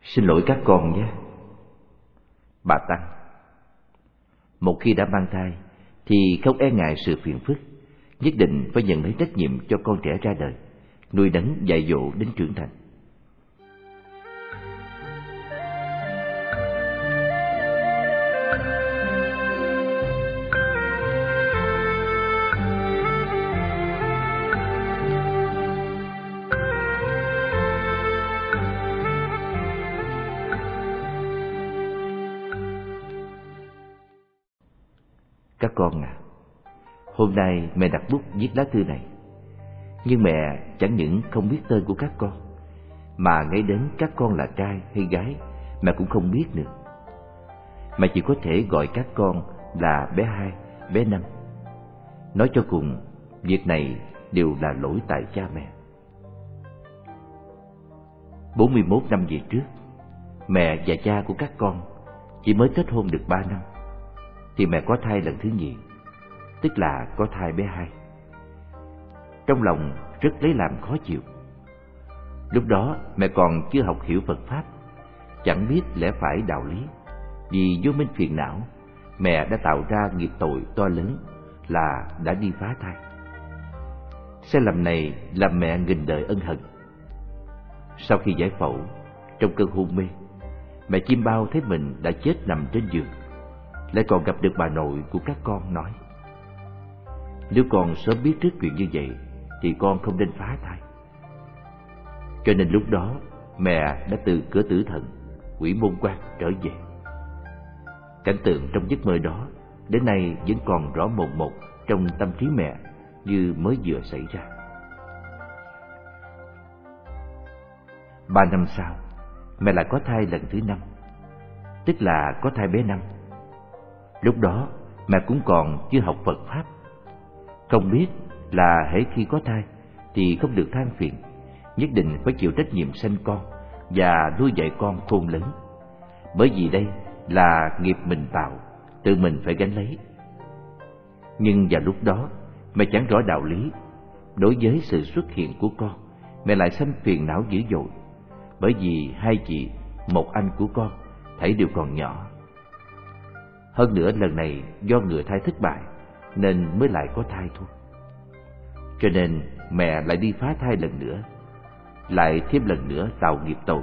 Xin lỗi các con nhé. Bà Tăng: Một khi đã mang thai thì không e ngại sự phiền phức, nhất định phải nhận lấy trách nhiệm cho con trẻ ra đời, nuôi nấng dạy dỗ đến trưởng thành. Các con à, hôm nay mẹ đặt bút viết lá thư này, nhưng mẹ chẳng những không biết tên của các con, mà ngay đến các con là trai hay gái mẹ cũng không biết nữa. Mẹ chỉ có thể gọi các con là bé 2, bé 5. Nói cho cùng, việc này đều là lỗi tại cha mẹ. 41 năm về trước, mẹ và cha của các con chỉ mới kết hôn được 3 năm thì mẹ có thai lần thứ nhì, tức là có thai bé 2. Trong lòng rất lấy làm khó chịu. Lúc đó mẹ còn chưa học hiểu Phật Pháp, chẳng biết lẽ phải đạo lý. Vì vô minh phiền não, mẹ đã tạo ra nghiệp tội to lớn là đã đi phá thai. Sai lầm này làm mẹ nghìn đời ân hận. Sau khi giải phẫu, trong cơn hôn mê, mẹ chim bao thấy mình đã chết nằm trên giường, lại còn gặp được bà nội của các con nói: Nếu con sớm biết trước chuyện như vậy thì con không nên phá thai. Cho nên lúc đó mẹ đã từ cửa tử thần, quỷ môn quan trở về. Cảnh tượng trong giấc mơ đó đến nay vẫn còn rõ mồn một trong tâm trí mẹ như mới vừa xảy ra. 3 năm sau, mẹ lại có thai lần thứ 5, tức là có thai bé 5. Lúc đó mẹ cũng còn chưa học Phật Pháp, không biết là hễ khi có thai thì không được than phiền, nhất định phải chịu trách nhiệm sanh con và nuôi dạy con khôn lớn. Bởi vì đây là nghiệp mình tạo, tự mình phải gánh lấy. Nhưng vào lúc đó mẹ chẳng rõ đạo lý. Đối với sự xuất hiện của con, mẹ lại sanh phiền não dữ dội. Bởi vì 2 chị, 1 anh của con thảy đều còn nhỏ. Hơn nữa lần này do ngừa thai thất bại nên mới lại có thai thôi. Cho nên mẹ lại đi phá thai lần nữa, lại thêm lần nữa tạo nghiệp tội.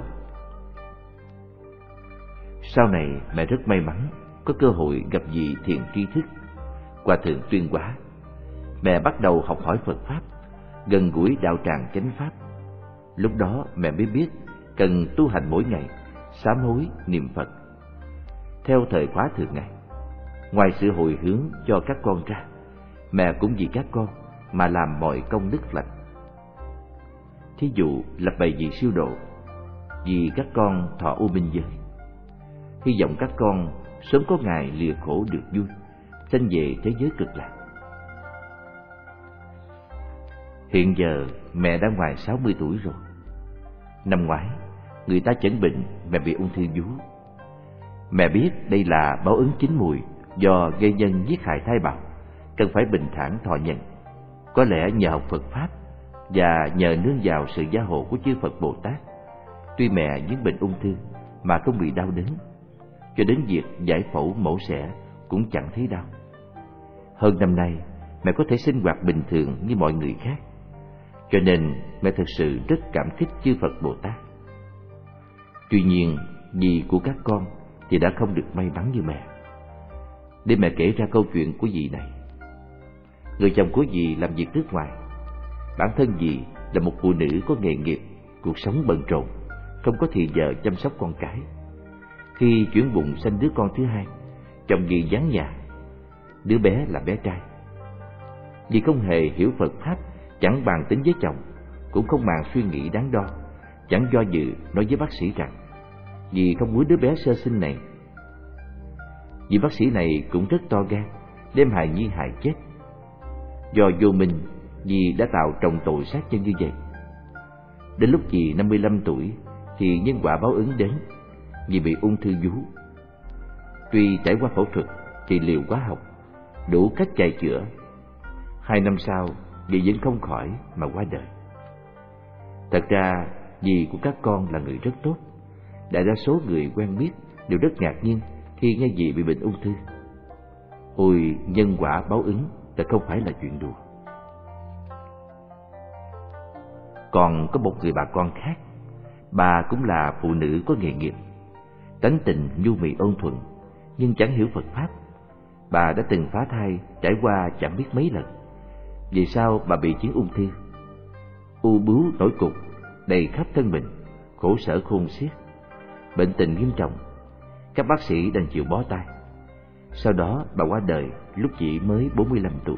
Sau này mẹ rất may mắn có cơ hội gặp vị thiện tri thức, Hòa thượng Tuyên Hóa. Mẹ bắt đầu học hỏi Phật Pháp, gần gũi đạo tràng chánh Pháp. Lúc đó mẹ mới biết cần tu hành mỗi ngày, sám hối niệm Phật theo thời khóa thường ngày. Ngoài sự hồi hướng cho các con ra, mẹ cũng vì các con mà làm mọi công đức lành. Thí dụ lập bày vị siêu độ, vì các con thọ u minh giới. Hy vọng các con sớm có ngày lìa khổ được vui, sanh về thế giới cực lạc. Hiện giờ mẹ đã ngoài 60 tuổi rồi. Năm ngoái, người ta chẩn bệnh mẹ bị ung thư vú. Mẹ biết đây là báo ứng chín mùi do gây nhân giết hại thai bào, cần phải bình thản thọ nhận. Có lẽ nhờ học Phật Pháp và nhờ nương vào sự gia hộ của chư Phật Bồ Tát, tuy mẹ những bệnh ung thư mà không bị đau đớn, cho đến việc giải phẫu mổ xẻ cũng chẳng thấy đau. Hơn năm nay, mẹ có thể sinh hoạt bình thường như mọi người khác, cho nên mẹ thực sự rất cảm kích chư Phật Bồ Tát. Tuy nhiên, dì của các con thì đã không được may mắn như mẹ. Để mẹ kể ra câu chuyện của dì này. Người chồng của dì làm việc nước ngoài. Bản thân dì là một phụ nữ có nghề nghiệp, cuộc sống bận rộn, không có thì giờ chăm sóc con cái. Khi chuyển bụng sanh đứa con thứ 2, chồng dì vắng nhà. Đứa bé là bé trai. Dì không hề hiểu Phật Pháp, chẳng bàn tính với chồng, cũng không màng suy nghĩ đắn đo, chẳng do dự nói với bác sĩ rằng dì không muốn đứa bé sơ sinh này. Vị bác sĩ này cũng rất to gan, đem hài nhi hại chết. Do vô minh, dì đã tạo trồng tội sát nhân như vậy. Đến lúc dì 55 tuổi thì nhân quả báo ứng đến. Dì bị ung thư vú. Tuy trải qua phẫu thuật, trị liệu hóa học, đủ cách chạy chữa, 2 năm sau dì vẫn không khỏi mà qua đời. Thật ra dì của các con là người rất tốt, đại đa số người quen biết đều rất ngạc nhiên khi nghe chị bị bệnh ung thư. Ôi, nhân quả báo ứng thật không phải là chuyện đùa. Còn có một người bà con khác, bà cũng là phụ nữ có nghề nghiệp, tánh tình nhu mì ôn thuận, nhưng chẳng hiểu Phật Pháp. Bà đã từng phá thai trải qua chẳng biết mấy lần. Vì sao bà bị chứng ung thư? U bướu nổi cục đầy khắp thân mình, khổ sở khôn xiết, bệnh tình nghiêm trọng. Các bác sĩ đành chịu bó tay. Sau đó bà qua đời lúc chỉ mới 45 tuổi.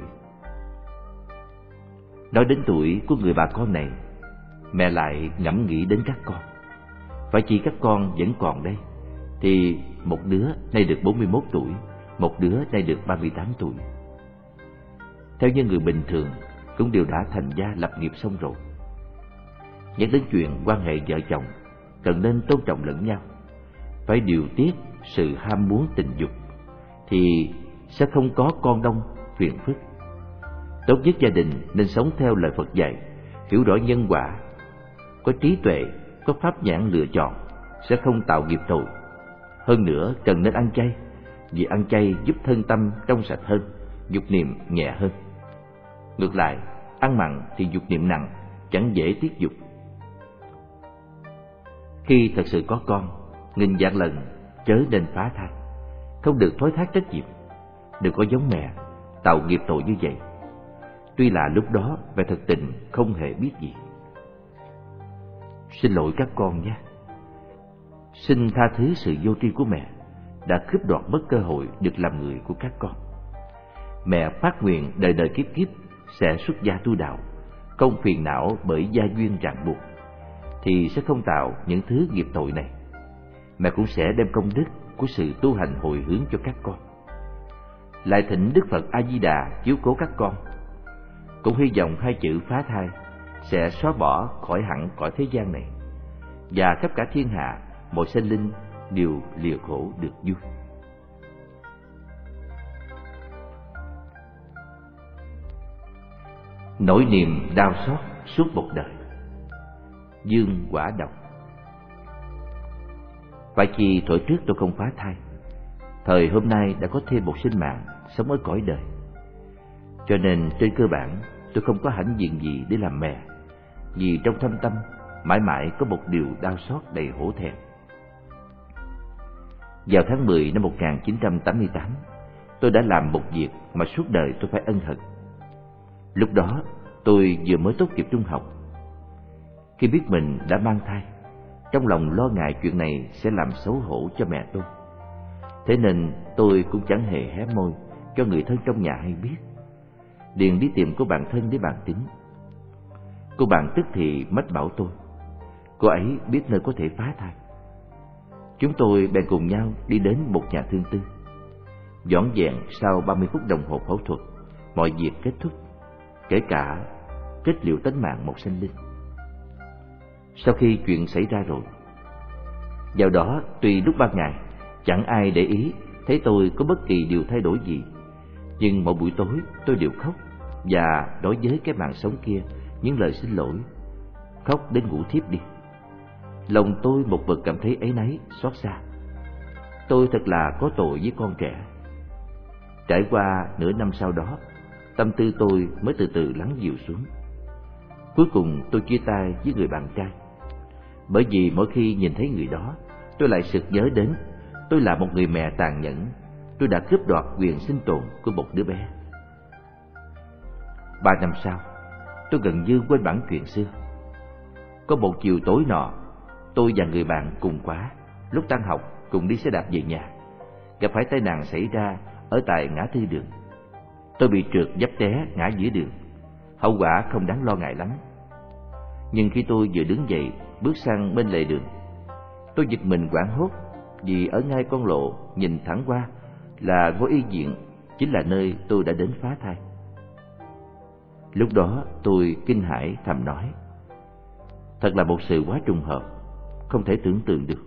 Nói đến tuổi của người bà con này, mẹ lại ngẫm nghĩ đến các con. Phải chi các con vẫn còn đây, thì một đứa nay được 41 tuổi, một đứa nay được 38 tuổi. Theo như người bình thường cũng đều đã thành gia lập nghiệp xong rồi. Nhắc đến chuyện quan hệ vợ chồng, cần nên tôn trọng lẫn nhau, phải điều tiết sự ham muốn tình dục, thì sẽ không có con đông phiền phức. Tốt nhất gia đình nên sống theo lời Phật dạy, hiểu rõ nhân quả, có trí tuệ, có pháp nhãn lựa chọn, sẽ không tạo nghiệp tội. Hơn nữa cần nên ăn chay, vì ăn chay giúp thân tâm trong sạch hơn, dục niệm nhẹ hơn. Ngược lại, ăn mặn thì dục niệm nặng, chẳng dễ tiết dục. Khi thật sự có con, nghìn vạn lần chớ nên phá thai, không được thoái thác trách nhiệm, đừng có giống mẹ tạo nghiệp tội như vậy. Tuy là lúc đó về thật tình không hề biết gì. Xin lỗi các con nhé. Xin tha thứ sự vô tri của mẹ đã cướp đoạt mất cơ hội được làm người của các con. Mẹ phát nguyện đời đời kiếp kiếp sẽ xuất gia tu đạo, không phiền não bởi gia duyên ràng buộc, thì sẽ không tạo những thứ nghiệp tội này. Mẹ cũng sẽ đem công đức của sự tu hành hồi hướng cho các con. Lại thỉnh Đức Phật A Di Đà chiếu cố các con. Cũng hy vọng hai chữ phá thai sẽ xóa bỏ khỏi hẳn cõi thế gian này, và khắp cả thiên hạ mọi sinh linh đều lìa khổ được vui. Nỗi niềm đau xót suốt một đời. Dương Quả Độc. Phải chi thuở trước tôi không phá thai, thời hôm nay đã có thêm một sinh mạng sống ở cõi đời. Cho nên trên cơ bản tôi không có hãnh diện gì để làm mẹ, vì trong thâm tâm mãi mãi có một điều đau xót đầy hổ thẹn. Vào tháng 10 năm 1988, tôi đã làm một việc mà suốt đời tôi phải ân hận. Lúc đó tôi vừa mới tốt nghiệp trung học. Khi biết mình đã mang thai, trong lòng lo ngại chuyện này sẽ làm xấu hổ cho mẹ tôi. Thế nên tôi cũng chẳng hề hé môi cho người thân trong nhà hay biết. Liền đi tìm cô bạn thân để bàn tính. Cô bạn tức thì mách bảo tôi, cô ấy biết nơi có thể phá thai. Chúng tôi bèn cùng nhau đi đến một nhà thương tư. Vỏn vẹn sau 30 phút đồng hồ phẫu thuật, mọi việc kết thúc, kể cả kết liễu tánh mạng một sinh linh. Sau khi chuyện xảy ra rồi, vào đó tuy lúc ban ngày chẳng ai để ý thấy tôi có bất kỳ điều thay đổi gì, nhưng mỗi buổi tối tôi đều khóc và đối với cái mạng sống kia những lời xin lỗi, khóc đến ngủ thiếp đi. Lòng tôi một vực cảm thấy áy náy, xót xa. Tôi thật là có tội với con trẻ. Trải qua nửa năm sau đó, tâm tư tôi mới từ từ lắng dịu xuống. Cuối cùng tôi chia tay với người bạn trai. Bởi vì mỗi khi nhìn thấy người đó, tôi lại sực nhớ đến tôi là một người mẹ tàn nhẫn. Tôi đã cướp đoạt quyền sinh tồn của một đứa bé. 3 năm sau, tôi gần như quên bản chuyện xưa. Có một chiều tối nọ, tôi và người bạn cùng khóa lúc tan học cùng đi xe đạp về nhà, gặp phải tai nạn xảy ra ở tại ngã tư đường. Tôi bị trượt dấp té ngã giữa đường, hậu quả không đáng lo ngại lắm. Nhưng khi tôi vừa đứng dậy bước sang bên lề đường, tôi giật mình hoảng hốt, vì ở ngay con lộ nhìn thẳng qua là ngôi y viện, chính là nơi tôi đã đến phá thai. Lúc đó tôi kinh hãi thầm nói, thật là một sự quá trùng hợp, không thể tưởng tượng được.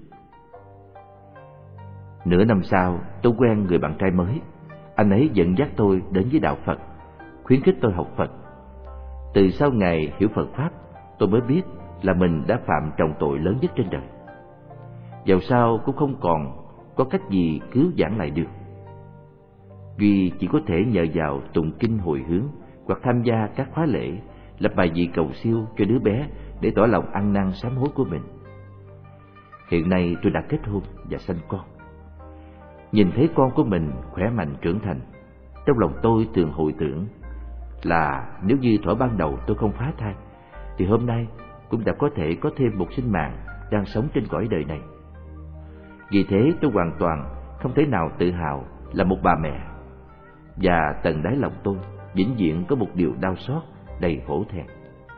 Nửa năm sau, tôi quen người bạn trai mới. Anh ấy dẫn dắt tôi đến với đạo Phật, khuyến khích tôi học Phật. Từ sau ngày hiểu Phật Pháp, tôi mới biết là mình đã phạm trọng tội lớn nhất trên đời. dầu sao cũng không còn có cách gì cứu vãn lại được. Duy chỉ có thể nhờ vào tụng kinh hồi hướng hoặc tham gia các khóa lễ, lập bài vị cầu siêu cho đứa bé để tỏ lòng ăn năn sám hối của mình. Hiện nay tôi đã kết hôn và sanh con. Nhìn thấy con của mình khỏe mạnh trưởng thành, trong lòng tôi thường hồi tưởng là nếu như thuở ban đầu tôi không phá thai, thì hôm nay cũng đã có thể có thêm một sinh mạng đang sống trên cõi đời này. Vì thế tôi hoàn toàn không thể nào tự hào là một bà mẹ, và tận đáy lòng tôi vĩnh viễn có một điều đau xót đầy hổ thẹn.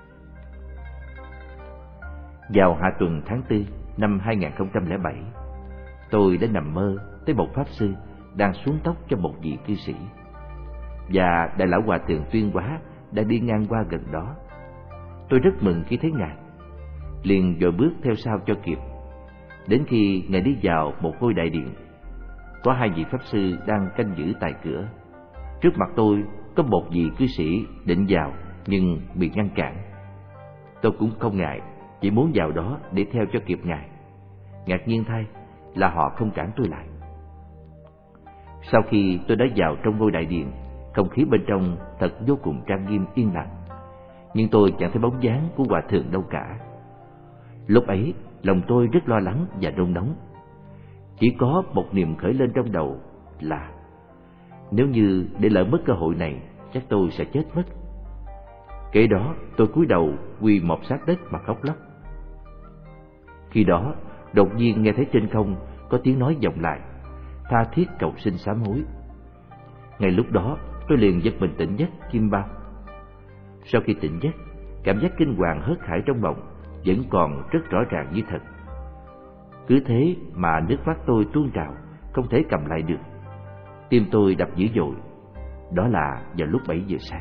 Vào hạ tuần tháng 4 năm 2007, tôi đã nằm mơ thấy một pháp sư đang xuống tóc cho một vị cư sĩ, và đại lão hòa thượng Tuyên Hóa đã đi ngang qua gần đó. Tôi rất mừng khi thấy ngài, liền vội bước theo sau cho kịp. Đến khi ngài đi vào một ngôi đại điện, có hai vị pháp sư đang canh giữ tại cửa. Trước mặt tôi có một vị cư sĩ định vào nhưng bị ngăn cản. Tôi cũng không ngại, chỉ muốn vào đó để theo cho kịp ngài. Ngạc nhiên thay là họ không cản tôi lại. Sau khi tôi đã vào trong ngôi đại điện, không khí bên trong thật vô cùng trang nghiêm yên lặng, nhưng tôi chẳng thấy bóng dáng của hòa thượng đâu cả. Lúc ấy lòng tôi rất lo lắng và nôn nóng. Chỉ có một niềm khởi lên trong đầu là nếu như để lỡ mất cơ hội này, chắc tôi sẽ chết mất. Kế đó tôi cúi đầu quỳ mọp sát đất mà khóc lóc. Khi đó đột nhiên nghe thấy trên không có tiếng nói vọng lại, tha thiết cầu xin sám hối. Ngay lúc đó tôi liền giật mình tỉnh giấc chim bao. Sau khi tỉnh giấc, cảm giác kinh hoàng hớt hải trong mộng vẫn còn rất rõ ràng như thật. Cứ thế mà nước mắt tôi tuôn trào, không thể cầm lại được. Tim tôi đập dữ dội. Đó là vào lúc 7 giờ sáng.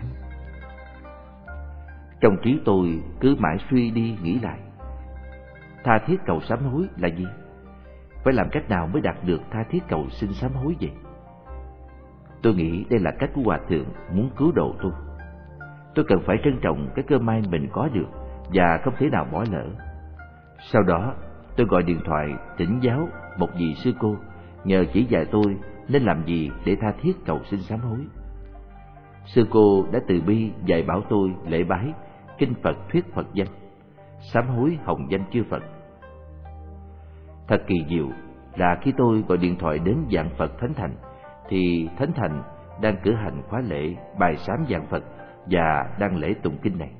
Trong trí tôi cứ mãi suy đi nghĩ lại, tha thiết cầu sám hối là gì? Phải làm cách nào mới đạt được tha thiết cầu xin sám hối vậy? Tôi nghĩ đây là cách của hòa thượng muốn cứu độ tôi. Tôi cần phải trân trọng cái cơ may mình có được và không thể nào bỏ lỡ. Sau đó tôi gọi điện thoại thỉnh giáo một vị sư cô, nhờ chỉ dạy tôi nên làm gì để tha thiết cầu xin sám hối. Sư cô đã từ bi dạy bảo tôi lễ bái kinh Phật thuyết Phật danh, sám hối hồng danh chư Phật. Thật kỳ diệu là khi tôi gọi điện thoại đến Vạn Phật Thánh Thành, thì Thánh Thành đang cử hành khóa lễ bài sám Vạn Phật và đang lễ tụng kinh này.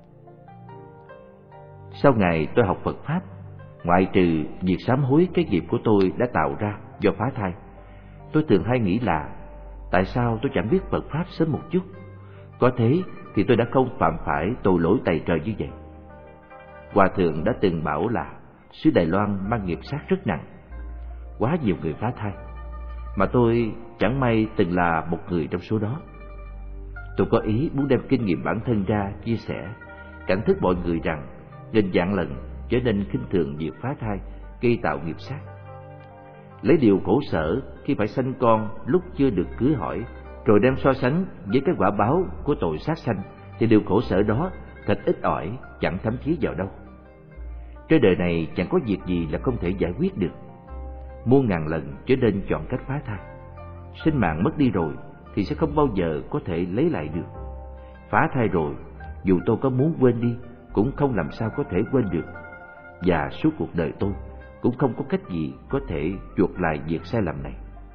Sau ngày tôi học Phật Pháp, ngoại trừ việc sám hối cái nghiệp của tôi đã tạo ra do phá thai, tôi thường hay nghĩ là tại sao tôi chẳng biết Phật Pháp sớm một chút? Có thế thì tôi đã không phạm phải tội lỗi tày trời như vậy. Hòa thượng đã từng bảo là xứ Đài Loan mang nghiệp sát rất nặng, quá nhiều người phá thai, mà tôi chẳng may từng là một người trong số đó. Tôi có ý muốn đem kinh nghiệm bản thân ra chia sẻ, cảnh thức mọi người rằng nghìn vạn lần trở nên khinh thường việc phá thai gây tạo nghiệp sát. Lấy điều khổ sở khi phải sanh con lúc chưa được cưới hỏi, rồi đem so sánh với cái quả báo của tội sát sanh, thì điều khổ sở đó thật ít ỏi, chẳng thấm thía vào đâu. Trên đời này chẳng có việc gì là không thể giải quyết được. Muôn ngàn lần trở nên chọn cách phá thai. Sinh mạng mất đi rồi thì sẽ không bao giờ có thể lấy lại được. Phá thai rồi, dù tôi có muốn quên đi cũng không làm sao có thể quên được. Và suốt cuộc đời tôi cũng không có cách gì có thể chuộc lại việc sai lầm này.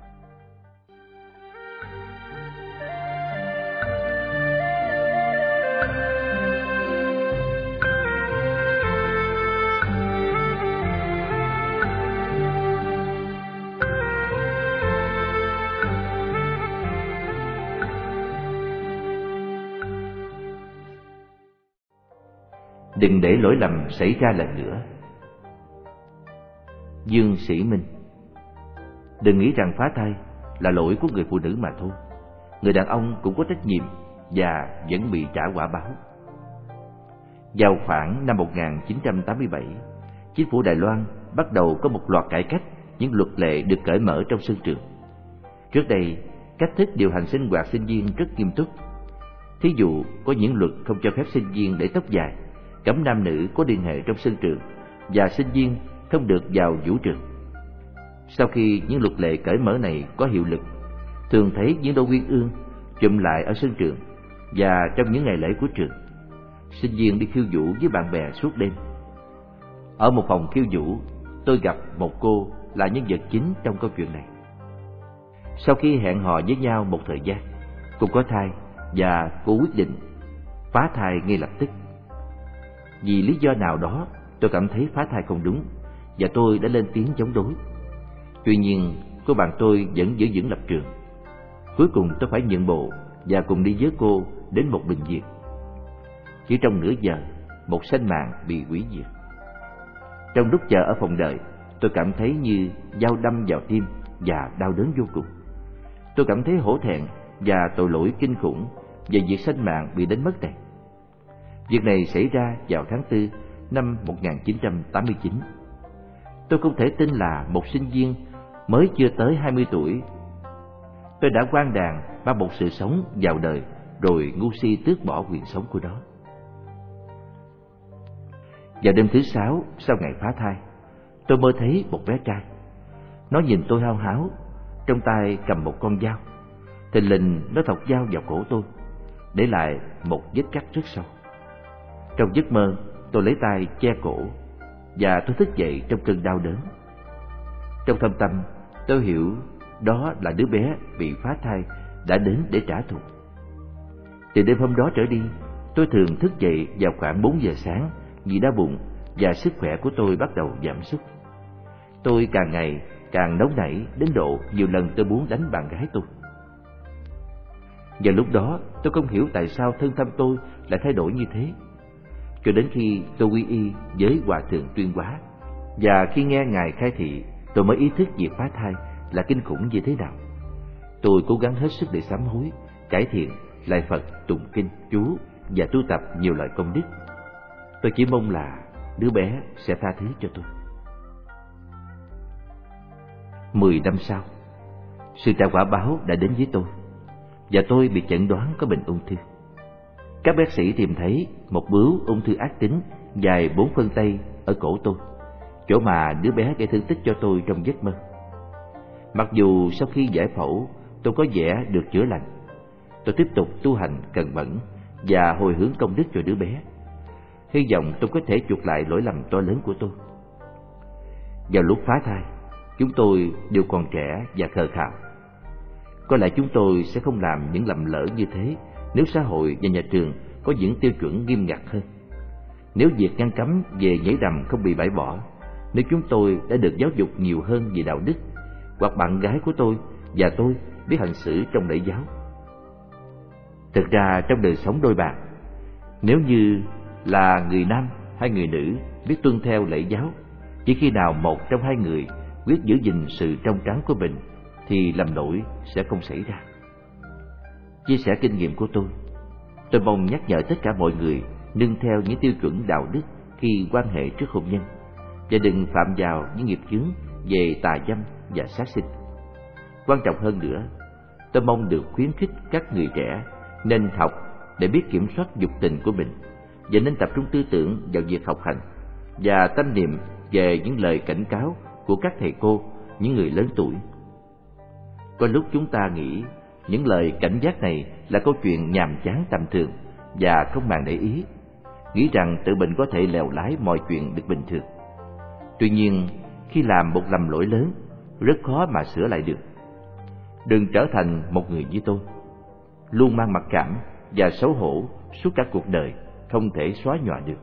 Đừng để lỗi lầm xảy ra lần nữa. Dương Sĩ Minh. Đừng nghĩ rằng phá thai là lỗi của người phụ nữ mà thôi. Người đàn ông cũng có trách nhiệm và vẫn bị trả quả báo. Vào khoảng năm 1987, chính phủ Đài Loan bắt đầu có một loạt cải cách, những luật lệ được cởi mở trong sân trường. Trước đây, cách thức điều hành sinh hoạt sinh viên rất nghiêm túc. Thí dụ, có những luật không cho phép sinh viên để tóc dài, cấm nam nữ có liên hệ trong sân trường, và sinh viên không được vào vũ trường. Sau khi những luật lệ cởi mở này có hiệu lực, thường thấy những đôi uyên ương chụm lại ở sân trường, và trong những ngày lễ của trường, sinh viên đi khiêu vũ với bạn bè suốt đêm. Ở một phòng khiêu vũ, tôi gặp một cô là nhân vật chính trong câu chuyện này. Sau khi hẹn hò với nhau một thời gian, cô có thai và cô quyết định phá thai ngay lập tức. Vì lý do nào đó, tôi cảm thấy phá thai không đúng và tôi đã lên tiếng chống đối. Tuy nhiên, cô bạn tôi vẫn giữ vững lập trường. Cuối cùng tôi phải nhượng bộ và cùng đi với cô đến một bệnh viện. Chỉ trong nửa giờ, một sinh mạng bị hủy diệt. Trong lúc chờ ở phòng đợi, tôi cảm thấy như dao đâm vào tim và đau đớn vô cùng. Tôi cảm thấy hổ thẹn và tội lỗi kinh khủng về việc sinh mạng bị đánh mất này. Việc này xảy ra vào tháng 4 năm 1989. Tôi không thể tin là một sinh viên mới chưa tới 20 tuổi, tôi đã quan đàn mang một sự sống vào đời rồi ngu si tước bỏ quyền sống của nó. Vào đêm thứ 6 sau ngày phá thai, tôi mơ thấy một bé trai. Nó nhìn tôi hao háo, trong tay cầm một con dao. Thình lình nó thọc dao vào cổ tôi, để lại một vết cắt rất sâu. Trong giấc mơ, tôi lấy tay che cổ và tôi thức dậy trong cơn đau đớn. Trong thâm tâm, tôi hiểu đó là đứa bé bị phá thai đã đến để trả thù. Từ đêm hôm đó trở đi, tôi thường thức dậy vào khoảng 4 giờ sáng vì đau bụng và sức khỏe của tôi bắt đầu giảm sút. Tôi càng ngày càng nóng nảy đến độ nhiều lần tôi muốn đánh bạn gái tôi. Vào lúc đó, tôi không hiểu tại sao thân tâm tôi lại thay đổi như thế. Cho đến khi tôi quy y với Hòa thượng Tuyên Hóa, và khi nghe Ngài khai thị, tôi mới ý thức việc phá thai là kinh khủng như thế nào. Tôi cố gắng hết sức để sám hối, cải thiện, lại Phật, tụng kinh, chú và tu tập nhiều loại công đức. Tôi chỉ mong là đứa bé sẽ tha thứ cho tôi. 10 năm sau, sự trả quả báo đã đến với tôi, và tôi bị chẩn đoán có bệnh ung thư. Các bác sĩ tìm thấy một bướu ung thư ác tính dài 4 phân tay ở cổ tôi, chỗ mà đứa bé gây thương tích cho tôi trong giấc mơ. Mặc dù sau khi giải phẫu tôi có vẻ được chữa lành, tôi tiếp tục tu hành cần mẫn và hồi hướng công đức cho đứa bé, hy vọng tôi có thể chuộc lại lỗi lầm to lớn của tôi. Vào lúc phá thai, chúng tôi đều còn trẻ và khờ khạo. Có lẽ chúng tôi sẽ không làm những lầm lỡ như thế nếu xã hội và nhà trường có những tiêu chuẩn nghiêm ngặt hơn, nếu việc ngăn cấm về nhảy đầm không bị bãi bỏ, nếu chúng tôi đã được giáo dục nhiều hơn về đạo đức, hoặc bạn gái của tôi và tôi biết hành xử trong lễ giáo. Thực ra trong đời sống đôi bạn, nếu như là người nam hay người nữ biết tuân theo lễ giáo, chỉ khi nào một trong hai người quyết giữ gìn sự trong trắng của mình thì lầm lỗi sẽ không xảy ra. Chia sẻ kinh nghiệm của tôi mong nhắc nhở tất cả mọi người nương theo những tiêu chuẩn đạo đức khi quan hệ trước hôn nhân, và đừng phạm vào những nghiệp chướng về tà dâm và sát sinh. Quan trọng hơn nữa, tôi mong được khuyến khích các người trẻ nên học để biết kiểm soát dục tình của mình, và nên tập trung tư tưởng vào việc học hành và tâm niệm về những lời cảnh cáo của các thầy cô, những người lớn tuổi. Có lúc chúng ta nghĩ những lời cảnh giác này là câu chuyện nhàm chán tầm thường và không màng để ý, nghĩ rằng tự mình có thể lèo lái mọi chuyện được bình thường. Tuy nhiên, khi làm một lầm lỗi lớn, rất khó mà sửa lại được. Đừng trở thành một người như tôi, luôn mang mặc cảm và xấu hổ suốt cả cuộc đời, không thể xóa nhòa được.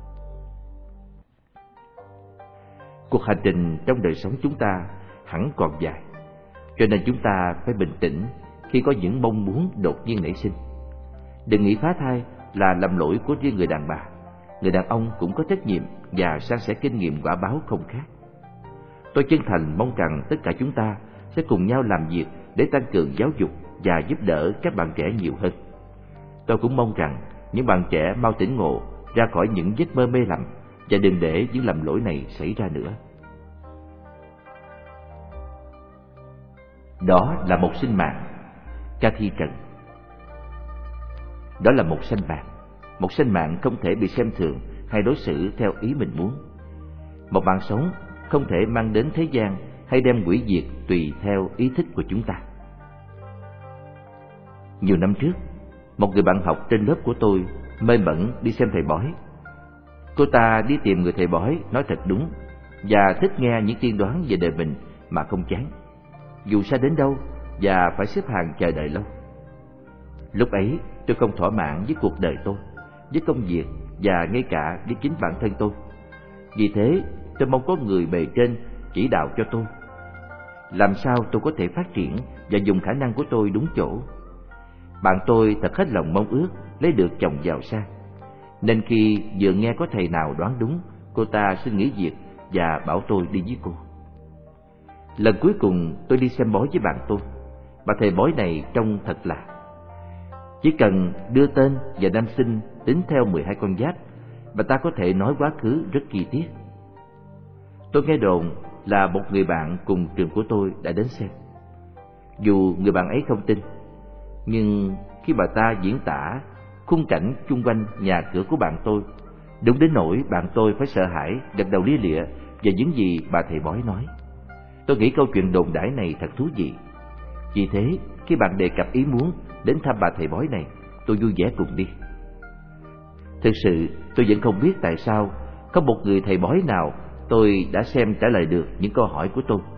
Cuộc hành trình trong đời sống chúng ta hẳn còn dài, cho nên chúng ta phải bình tĩnh khi có những mong muốn đột nhiên nảy sinh. Đừng nghĩ phá thai là lầm lỗi của riêng người đàn bà, người đàn ông cũng có trách nhiệm và san sẻ kinh nghiệm quả báo không khác. Tôi chân thành mong rằng tất cả chúng ta sẽ cùng nhau làm việc để tăng cường giáo dục và giúp đỡ các bạn trẻ nhiều hơn. Tôi cũng mong rằng những bạn trẻ mau tỉnh ngộ ra khỏi những giấc mơ mê lầm và đừng để những lầm lỗi này xảy ra nữa. Đó là một sinh mạng. Cathy Trần. Đó là một sinh mạng không thể bị xem thường hay đối xử theo ý mình muốn. Một mạng sống không thể mang đến thế gian hay đem hủy diệt tùy theo ý thích của chúng ta. Nhiều năm trước, một người bạn học trên lớp của tôi mê mẩn đi xem thầy bói. Cô ta đi tìm người thầy bói nói thật đúng và thích nghe những tiên đoán về đời mình mà không chán, dù xa đến đâu và phải xếp hàng chờ đợi lâu. Lúc ấy tôi không thỏa mãn với cuộc đời tôi, với công việc và ngay cả với chính bản thân tôi. Vì thế tôi mong có người bề trên chỉ đạo cho tôi làm sao tôi có thể phát triển và dùng khả năng của tôi đúng chỗ. Bạn tôi thật hết lòng mong ước lấy được chồng giàu sang, nên khi vừa nghe có thầy nào đoán đúng, cô ta xin nghỉ việc và bảo tôi đi với cô. Lần cuối cùng tôi đi xem bói với bạn tôi, bà thầy bói này trông thật lạ. Chỉ cần đưa tên và năm sinh tính theo 12 con giáp, bà ta có thể nói quá khứ rất chi tiết. Tôi nghe đồn là một người bạn cùng trường của tôi đã đến xem. Dù người bạn ấy không tin, nhưng khi bà ta diễn tả khung cảnh chung quanh nhà cửa của bạn tôi, đúng đến nỗi bạn tôi phải sợ hãi gật đầu lia lịa về những gì bà thầy bói nói. Tôi nghĩ câu chuyện đồn đãi này thật thú vị. Vì thế, khi bạn đề cập ý muốn đến thăm bà thầy bói này, tôi vui vẻ cùng đi. Thực sự, tôi vẫn không biết tại sao có một người thầy bói nào tôi đã xem trả lời được những câu hỏi của tôi.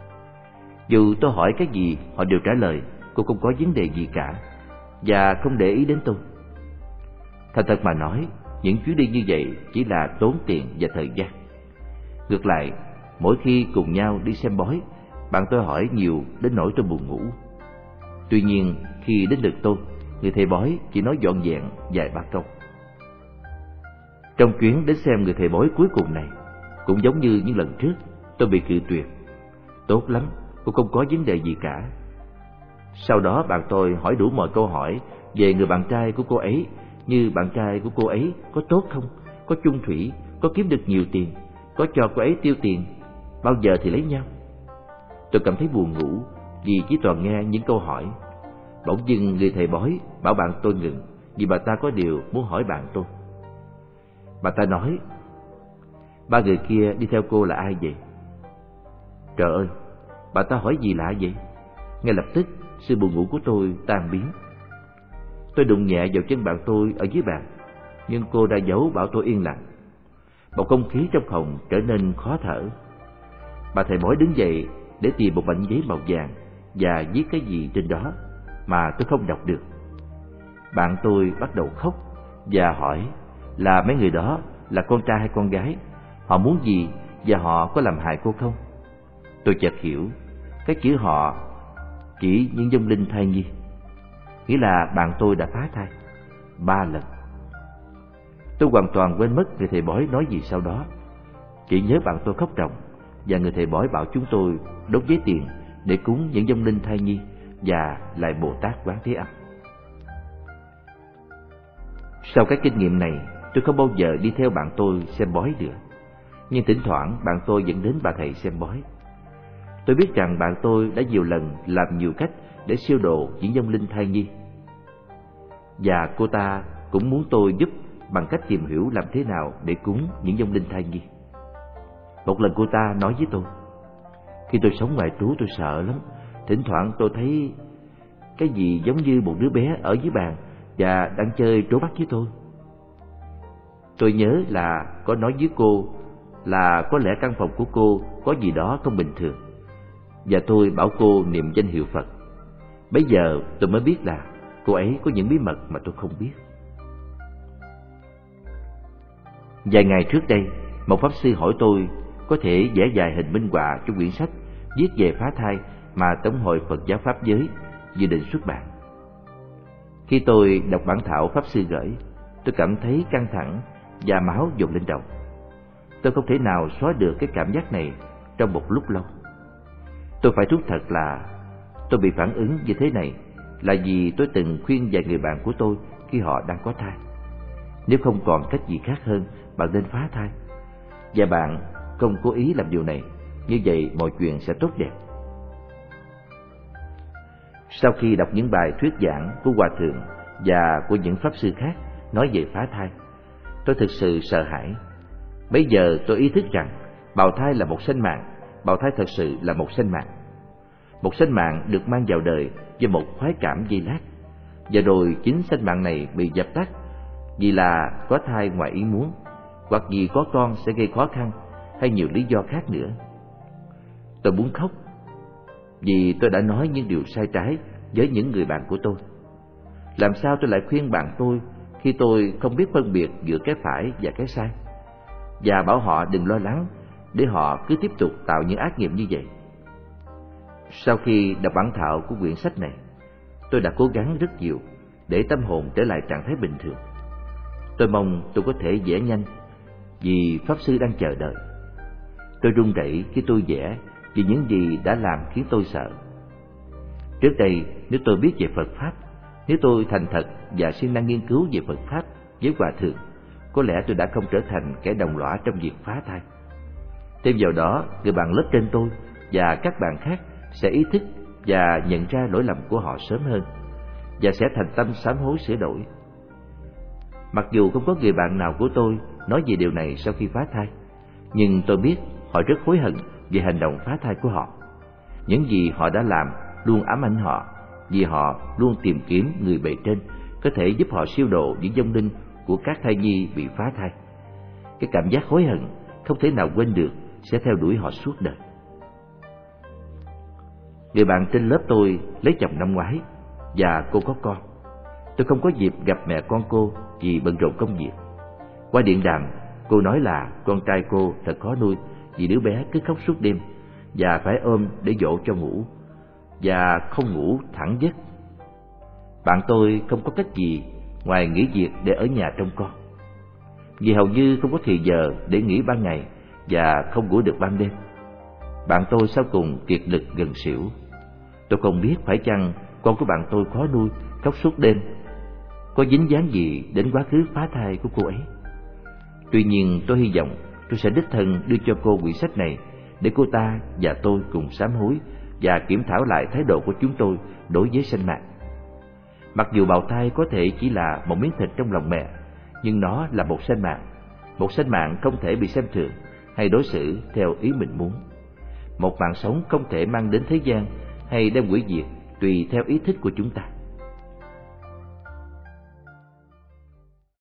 Dù tôi hỏi cái gì, họ đều trả lời cô không có vấn đề gì cả và không để ý đến tôi. Thật mà nói, những chuyến đi như vậy chỉ là tốn tiền và thời gian. Ngược lại, mỗi khi cùng nhau đi xem bói, bạn tôi hỏi nhiều đến nỗi tôi buồn ngủ. Tuy nhiên, khi đến lượt tôi, người thầy bói chỉ nói vọn vẹn vài ba câu. Trong chuyến đến xem người thầy bói cuối cùng này, cũng giống như những lần trước, tôi bị cự tuyệt. Tốt lắm, cô không có vấn đề gì cả. Sau đó bạn tôi hỏi đủ mọi câu hỏi về người bạn trai của cô ấy, như bạn trai của cô ấy có tốt không, có chung thủy, có kiếm được nhiều tiền, có cho cô ấy tiêu tiền, bao giờ thì lấy nhau. Tôi cảm thấy buồn ngủ vì chỉ toàn nghe những câu hỏi. Bỗng dưng người thầy bói bảo bạn tôi ngừng vì bà ta có điều muốn hỏi bạn tôi. Bà ta nói, ba người kia đi theo cô là ai vậy? Trời ơi, bà ta hỏi gì lạ vậy? Ngay lập tức sự buồn ngủ của tôi tan biến. Tôi đụng nhẹ vào chân bạn tôi ở dưới bàn, nhưng cô đã giấu bảo tôi yên lặng. Bầu không khí trong phòng trở nên khó thở. Bà thầy bói đứng dậy để tìm một mảnh giấy màu vàng và viết cái gì trên đó mà tôi không đọc được. Bạn tôi bắt đầu khóc và hỏi là mấy người đó là con trai hay con gái, họ muốn gì và họ có làm hại cô không. Tôi chợt hiểu, cái chữ họ chỉ những vong linh thai nhi, nghĩa là bạn tôi đã phá thai 3 lần. Tôi hoàn toàn quên mất người thầy bói nói gì sau đó, chỉ nhớ bạn tôi khóc ròng và người thầy bói bảo chúng tôi đốt giấy tiền để cúng những vong linh thai nhi và lại Bồ Tát Quán Thế Âm. Sau cái kinh nghiệm này, tôi không bao giờ đi theo bạn tôi xem bói nữa, nhưng thỉnh thoảng bạn tôi dẫn đến bà thầy xem bói. Tôi biết rằng bạn tôi đã nhiều lần làm nhiều cách để siêu độ những vong linh thai nhi, và cô ta cũng muốn tôi giúp bằng cách tìm hiểu làm thế nào để cúng những vong linh thai nhi. Một lần cô ta nói với tôi, khi tôi sống ngoài trú tôi sợ lắm, thỉnh thoảng tôi thấy cái gì giống như một đứa bé ở dưới bàn và đang chơi trố bắt với tôi. Tôi nhớ là có nói với cô là có lẽ căn phòng của cô có gì đó không bình thường, và tôi bảo cô niệm danh hiệu Phật. Bây giờ tôi mới biết là cô ấy có những bí mật mà tôi không biết. Vài ngày trước đây, một pháp sư hỏi tôi có thể vẽ vài hình minh họa trong quyển sách viết về phá thai mà Tổng hội Phật giáo Pháp giới dự định xuất bản. Khi tôi đọc bản thảo pháp sư gửi, tôi cảm thấy căng thẳng và máu dồn lên đầu. Tôi không thể nào xóa được cái cảm giác này trong một lúc lâu. Tôi phải thú thật là tôi bị phản ứng như thế này là vì tôi từng khuyên vài người bạn của tôi khi họ đang có thai, nếu không còn cách gì khác hơn, bạn nên phá thai. Và bạn không cố ý làm điều này, như vậy mọi chuyện sẽ tốt đẹp. Sau khi đọc những bài thuyết giảng của Hòa Thượng và của những pháp sư khác nói về phá thai, tôi thực sự sợ hãi. Bây giờ tôi ý thức rằng bào thai là một sinh mạng bào thai thật sự là một sinh mạng. Một sinh mạng được mang vào đời với một khoái cảm giây lát, và rồi chính sinh mạng này bị dập tắt vì là có thai ngoài ý muốn, hoặc vì có con sẽ gây khó khăn, hay nhiều lý do khác nữa. Tôi muốn khóc vì tôi đã nói những điều sai trái với những người bạn của tôi. Làm sao tôi lại khuyên bạn tôi khi tôi không biết phân biệt giữa cái phải và cái sai, và bảo họ đừng lo lắng để họ cứ tiếp tục tạo những ác nghiệm như vậy? Sau khi đọc bản thảo của quyển sách này, tôi đã cố gắng rất nhiều để tâm hồn trở lại trạng thái bình thường. Tôi mong tôi có thể vẽ nhanh vì Pháp Sư đang chờ đợi. Tôi run rẩy khi tôi vẽ vì những gì đã làm khiến tôi sợ. Trước đây, nếu tôi biết về Phật Pháp, nếu tôi thành thật và siêng năng nghiên cứu về Phật Pháp với Hòa Thượng, có lẽ tôi đã không trở thành kẻ đồng lõa trong việc phá thai. Thêm vào đó, người bạn lớp trên tôi và các bạn khác sẽ ý thức và nhận ra lỗi lầm của họ sớm hơn, và sẽ thành tâm sám hối sửa đổi. Mặc dù không có người bạn nào của tôi nói về điều này sau khi phá thai, nhưng tôi biết họ rất hối hận về hành động phá thai của họ. Những gì họ đã làm luôn ám ảnh họ, vì họ luôn tìm kiếm người bề trên có thể giúp họ siêu độ những vong linh của các thai nhi bị phá thai. Cái cảm giác hối hận không thể nào quên được sẽ theo đuổi họ suốt đời. Người bạn trên lớp tôi lấy chồng năm ngoái và cô có con. Tôi không có dịp gặp mẹ con cô vì bận rộn công việc. Qua điện đàm, cô nói là con trai cô thật khó nuôi vì đứa bé cứ khóc suốt đêm và phải ôm để dỗ cho ngủ, và không ngủ thẳng giấc. Bạn tôi không có cách gì ngoài nghỉ việc để ở nhà trông con, vì hầu như không có thời giờ để nghỉ ban ngày và không ngủ được ban đêm. Bạn tôi sau cùng kiệt lực gần xỉu. Tôi không biết phải chăng con của bạn tôi khó nuôi, khóc suốt đêm có dính dáng gì đến quá khứ phá thai của cô ấy. Tuy nhiên tôi hy vọng tôi sẽ đích thân đưa cho cô quyển sách này để cô ta và tôi cùng sám hối và kiểm thảo lại thái độ của chúng tôi đối với sinh mạng. Mặc dù bào thai có thể chỉ là một miếng thịt trong lòng mẹ, nhưng nó là một sinh mạng không thể bị xem thường hay đối xử theo ý mình muốn. Một mạng sống không thể mang đến thế gian hay đem hủy diệt tùy theo ý thích của chúng ta.